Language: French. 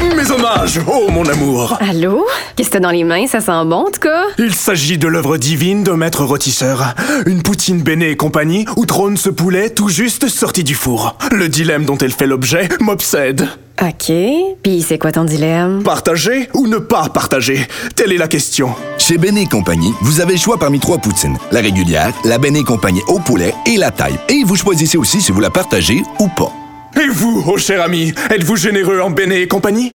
Mes hommages, oh mon amour. Allô? Qu'est-ce que t'as dans les mains? Ça sent bon, en tout cas? Il s'agit de l'œuvre divine de maître rôtisseur. Une poutine Béné et compagnie où trône ce poulet tout juste sorti du four. Le dilemme dont elle fait l'objet m'obsède. OK. Puis c'est quoi ton dilemme? Partager ou ne pas partager? Telle est la question. Chez Béné et compagnie, vous avez le choix parmi 3 poutines. La régulière, la Béné et compagnie au poulet et la taille. Et vous choisissez aussi si vous la partagez ou pas. Et vous, oh cher ami, êtes-vous généreux en Béné et compagnie?